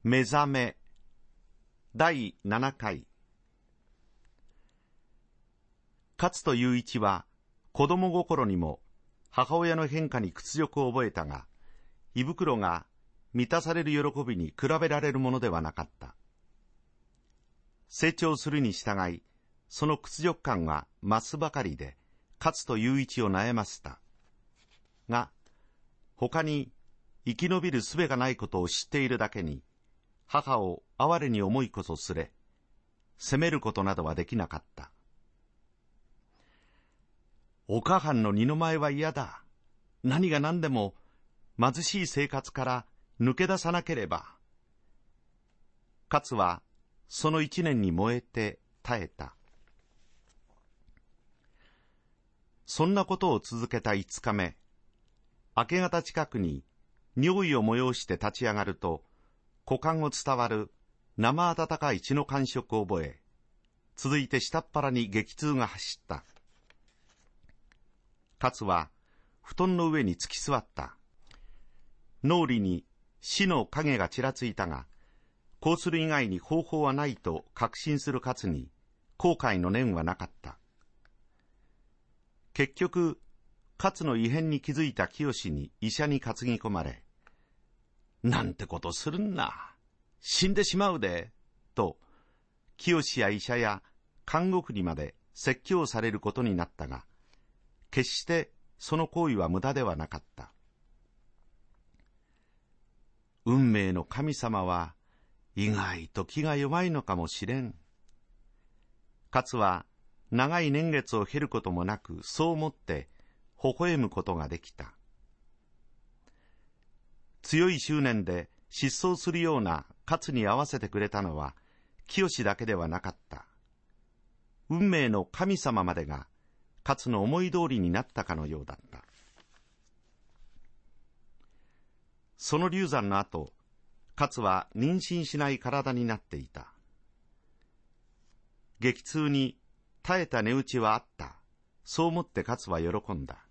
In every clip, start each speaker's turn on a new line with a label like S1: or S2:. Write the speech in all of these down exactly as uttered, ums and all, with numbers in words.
S1: 目覚めだいななかい。勝と雄一は子供心にも母親の変化に屈辱を覚えたが、胃袋が満たされる喜びに比べられるものではなかった。成長するに従い、その屈辱感は増すばかりで、勝と雄一を悩ませた。が、他に生き延びる術がないことを知っているだけに、母を哀れに思いこそすれ、責めることなどはできなかった。お母はんの二の舞は嫌だ。何が何でも貧しい生活から抜け出さなければ。勝はその一年に燃えて耐えた。そんなことを続けた五日目、明け方近くに尿意を催して立ち上がると、股間を伝わる生温かい血の感触を覚え、続いて下っ腹に激痛が走った。勝は布団の上に突き座った。脳裏に死の影がちらついたが、こうする以外に方法はないと確信する勝に後悔の念はなかった。結局、勝の異変に気づいた清に医者に担ぎ込まれ、なんてことするんな、死んでしまうで、と清や医者や看護婦にまで説教されることになったが、決してその行為は無駄ではなかった。運命の神様は意外と気が弱いのかもしれん。勝は長い年月を経ることもなく、そう思って微笑むことができた。強い執念で失踪するような勝に合わせてくれたのは清だけではなかった。運命の神様までが勝の思い通りになったかのようだった。その流産の後、勝は妊娠しない体になっていた。激痛に耐えた値打ちはあった。そう思って勝は喜んだ。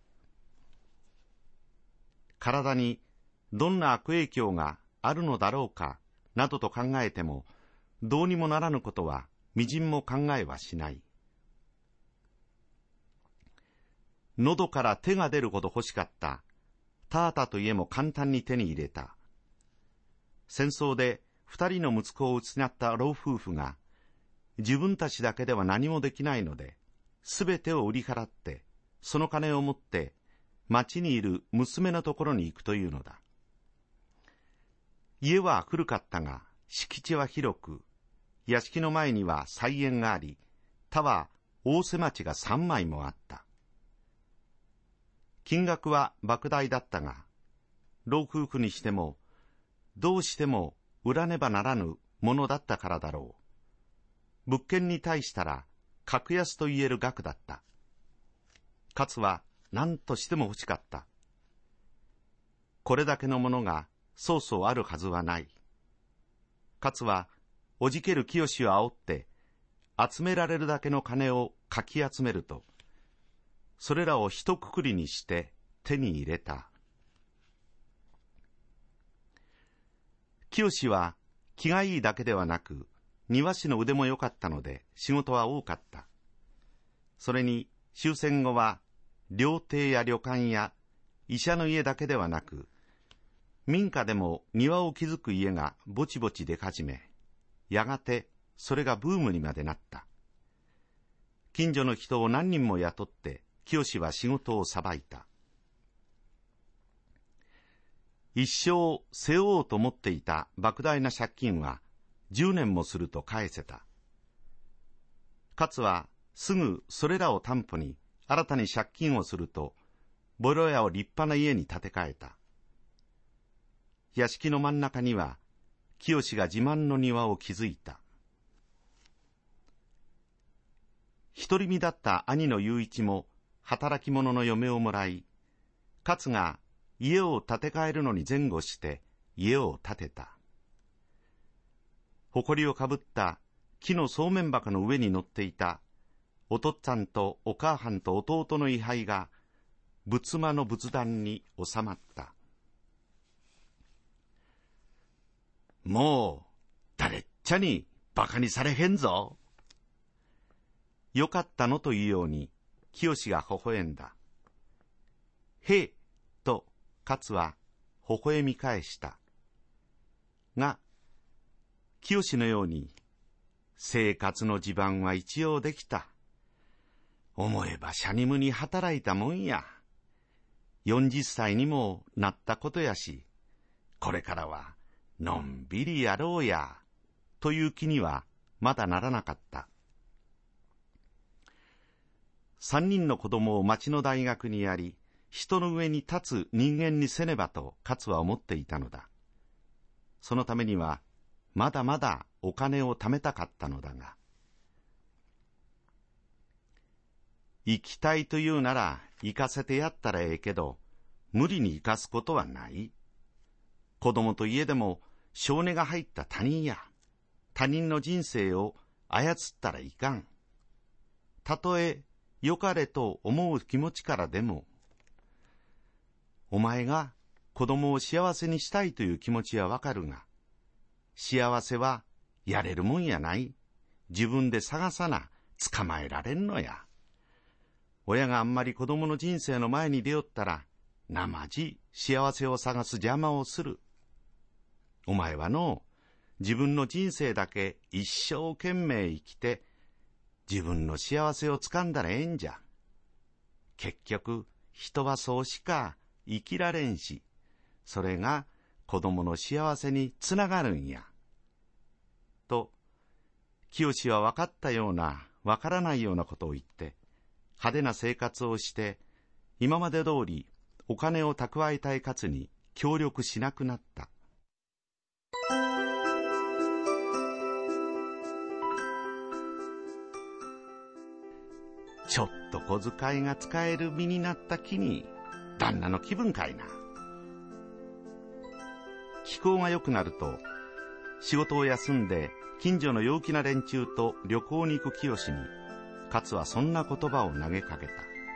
S1: 体にどんな悪影響があるのだろうかなどと考えても、どうにもならぬことはみじんも考えはしない。喉から手が出るほど欲しかったタータといえも簡単に手に入れた。戦争で二人の息子を失った老夫婦が、自分たちだけでは何もできないので、すべてを売り払って、その金を持って町にいる娘のところに行くというのだ。家は古かったが、敷地は広く、屋敷の前には菜園があり、田は大瀬町が三枚もあった。金額は莫大だったが、老夫婦にしても、どうしても売らねばならぬものだったからだろう。物件に対したら、格安と言える額だった。勝は何としても欲しかった。これだけのものがそうそうあるはずはない。勝はおじける清を煽って、集められるだけの金をかき集めると、それらを一括りにして手に入れた。清は気がいいだけではなく、庭師の腕も良かったので仕事は多かった。それに終戦後は料亭や旅館や医者の家だけではなく、民家でも庭を築く家がぼちぼち出始め、やがてそれがブームにまでなった。近所の人を何人も雇って清は仕事をさばいた。一生背負おうと思っていた莫大な借金は十年もすると返せた。勝はすぐそれらを担保に新たに借金をすると、ボロ屋を立派な家に建て替えた。屋敷の真ん中には清が自慢の庭を築いた。独り身だった兄の雄一も働き者の嫁をもらい、勝が家を建て替えるのに前後して家を建てた。埃をかぶった木のそうめん箱の上に乗っていたお父っつぁんとお母はんと弟の位牌が仏間の仏壇に収まった。もうちゃにバカにされへんぞ。よかったのというように、清が微笑んだ。へえ、と勝は微笑み返した。が、清のように、生活の地盤は一応できた。思えばシャニムに働いたもんや。四十歳にもなったことやし、これからはのんびりやろうや、という気にはまだならなかった。三人の子供を町の大学にやり、人の上に立つ人間にせねばと勝は思っていたのだ。そのためにはまだまだお金を貯めたかったのだが、行きたいというなら行かせてやったらええけど、無理に行かすことはない。子供といえでも性根が入った他人や、他人の人生を操ったらいかん。たとえよかれと思う気持ちからでも、お前が子供を幸せにしたいという気持ちはわかるが、幸せはやれるもんやない。自分で探さな捕まえられんのや。親があんまり子供の人生の前に出よったら、なまじ幸せを探す邪魔をする。お前はの、自分の人生だけ一生懸命生きて、自分の幸せをつかんだらええんじゃ。結局、人はそうしか生きられんし、それが子供の幸せにつながるんや。と、清は分かったような、分からないようなことを言って、派手な生活をして、今まで通りお金を蓄えたい勝に協力しなくなった。ちょっと小遣いが使える身になった気に、旦那の気分かいな。気候が良くなると、仕事を休んで近所の陽気な連中と旅行に行く清に、勝はそんな言葉を投げかけた。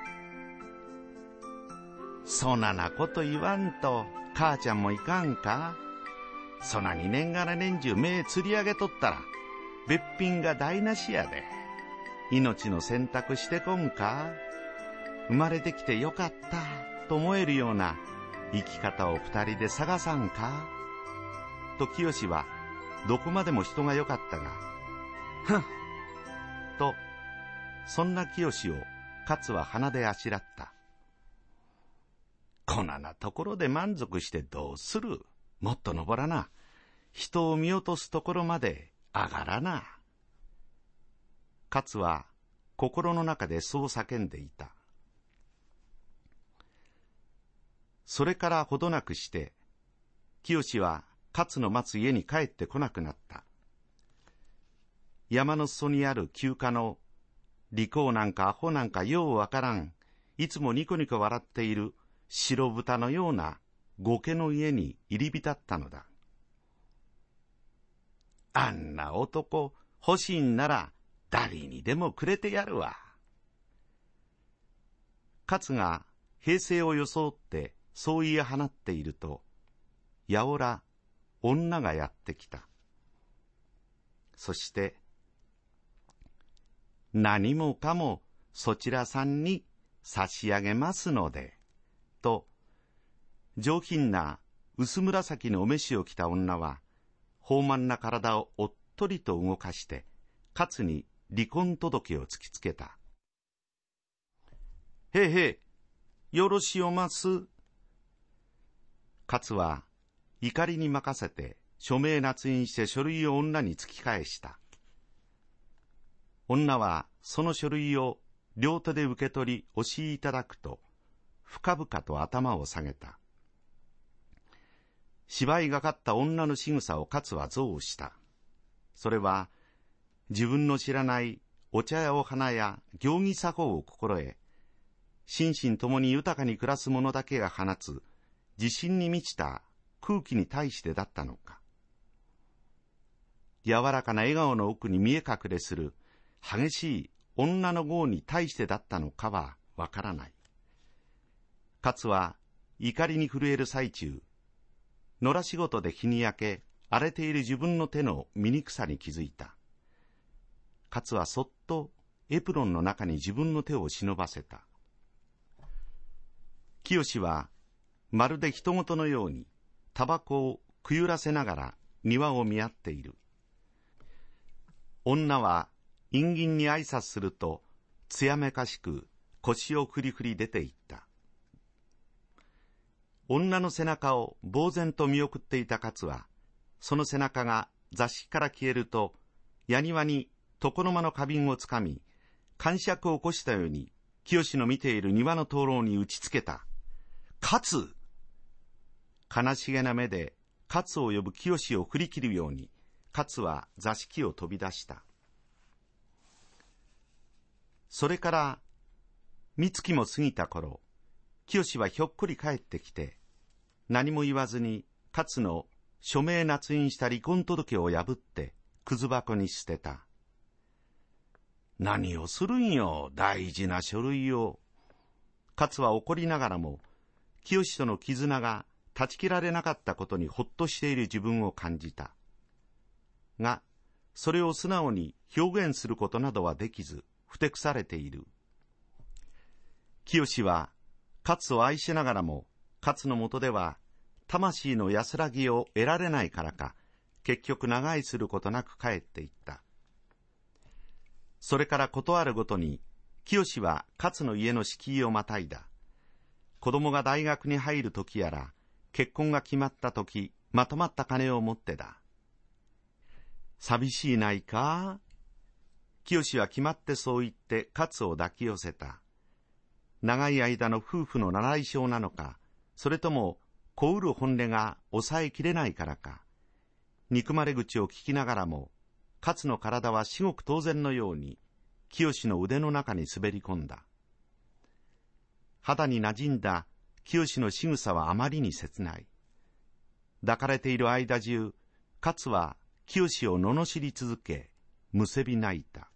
S1: そななこと言わんと母ちゃんもいかんか。そなに年がら年中目つり上げとったらべっぴんが台無しやで。命の選択してこんか。生まれてきてよかったと思えるような生き方を二人で探さんか。と清はどこまでも人がよかったが、ふんとそんな清を勝は鼻であしらった。こななところで満足してどうする。もっと登らな。人を見落とすところまで上がらな。勝は心の中でそう叫んでいた。それからほどなくして清は勝の待つ家に帰ってこなくなった。山の裾にある休暇の利口なんかアホなんかようわからん、いつもニコニコ笑っている白豚のような御家の家に入り浸ったのだ。あんな男欲しいんなら誰にでもくれてやるわ。勝が平静を装ってそう言い放っていると、やおら女がやってきた。そして何もかもそちらさんに差し上げますので、と上品な薄紫のお召しを着た女は豊満な体をおっとりと動かして勝に離婚届を突きつけた。へいへい、よろしおます。勝は怒りに任せて署名捺印して書類を女に突き返した。女はその書類を両手で受け取りおしいただくと、深々と頭を下げた。芝居がかった女の仕草を勝は憎悪した。それは自分の知らないお茶やお花や行儀作法を心得、心身ともに豊かに暮らす者だけが放つ自信に満ちた空気に対してだったのか。柔らかな笑顔の奥に見え隠れする激しい女の業に対してだったのかはわからない。勝は怒りに震える最中、野良仕事で日に焼け荒れている自分の手の醜さに気づいた。勝はそっとエプロンの中に自分の手を忍ばせた。清はまるで人事のようにタバコをくゆらせながら庭を見合っている。女は陰銀に挨拶すると艶めかしく腰をふりふり出て行った。女の背中を呆然と見送っていた勝は、その背中が座敷から消えると、矢庭に床の間の花瓶をつかみ、癇癪を起こしたように、清の見ている庭の灯籠に打ちつけた。勝！悲しげな目で勝を呼ぶ清を振り切るように、勝は座敷を飛び出した。それから三月も過ぎた頃、清はひょっこり帰ってきて、何も言わずに勝の署名捺印した離婚届を破ってくず箱に捨てた。何をするんよ、大事な書類を。勝は怒りながらも、清との絆が断ち切られなかったことにほっとしている自分を感じた。が、それを素直に表現することなどはできず、ふてくされている。清は、勝を愛しながらも、勝のもとでは、魂の安らぎを得られないからか、結局長居することなく帰っていった。それからことあるごとに、清は勝の家の敷居をまたいだ。子供が大学に入るときやら、結婚が決まったとき、まとまった金を持ってだ。寂しいないか？清は決まってそう言って勝を抱き寄せた。長い間の夫婦の習い性なのか、それともこうる本音が抑えきれないからか、憎まれ口を聞きながらも、勝の体は至極当然のように、清の腕の中に滑り込んだ。肌に馴染んだ清の仕草はあまりに切ない。抱かれている間中、勝は清を罵り続け、むせび泣いた。